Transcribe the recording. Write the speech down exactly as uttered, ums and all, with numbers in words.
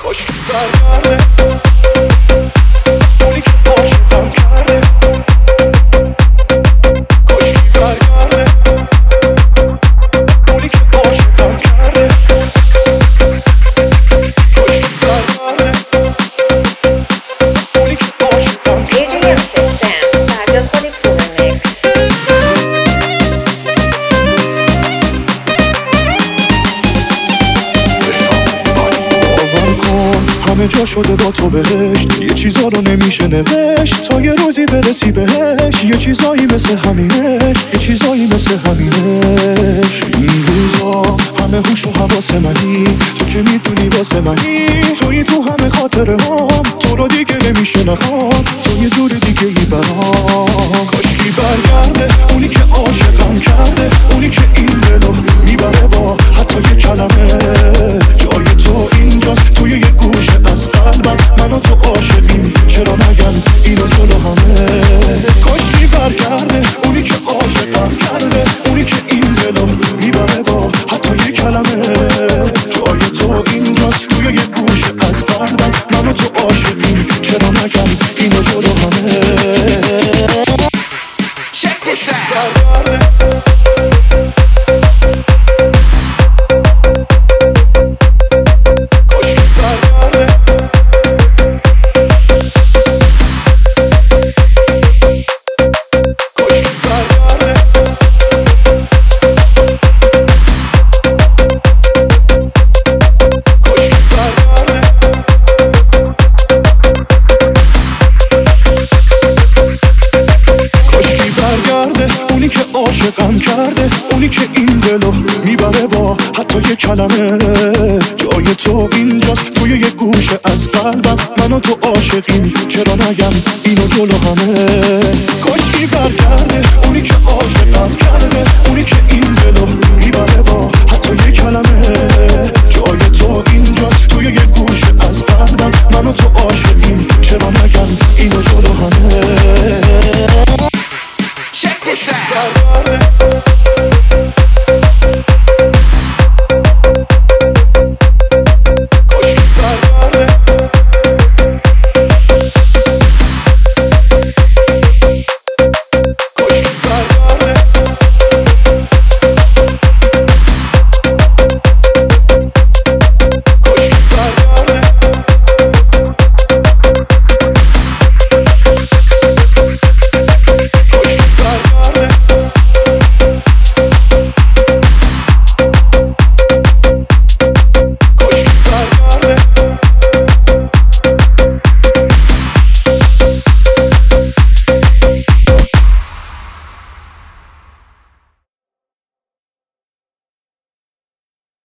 کاشکی برگرده اونی که عاشقم کرده کاشکی برگرده اونی که عاشقم کرده کاشکی برگرده اونی که عاشقم کرده Sajjal خلیفپور Mix. همه جا شده با تو بهشت، یه چیزا رو نمیشه نوشت تا یه روزی برسی بهش. یه چیزایی مثل همینش، یه چیزایی مثل همینش. این روزا همه هوش و حواس منی، تو که میدونی واسه منی. توی تو همه خاطره هم، تو رو دیگه نمیشه نخوام، تو یه دور دیگه ای برام. کاشکی برگرده اونی که عاشقم کرده، اونی که این دلو میبره با حتی یه کلمه. جای تو اینجاست توی یه گوشه از قلبم، من و تو عاشقیم چرا نگم اینو جلو همه. کاشکی برگرده اونی که عاشقم کرده، اونی که این دلو میبره با حتی یه کلمه. جای تو اینجاست توی یه گوشه از قلبم، من و تو عاشقیم چرا نگم اینو جلو همه. Check this out. اونی که عاشقم کرده، اونی که این دلو میبره با حتی یه کلمه. جای تو اینجاست توی یه گوشه از قلبم، من و تو عاشقیم چرا نگم اینو جلو همه. کاشکی برگرده اونی که عاشقم کرده، اونی که این دلو میبره با حتی یه کلمه. جای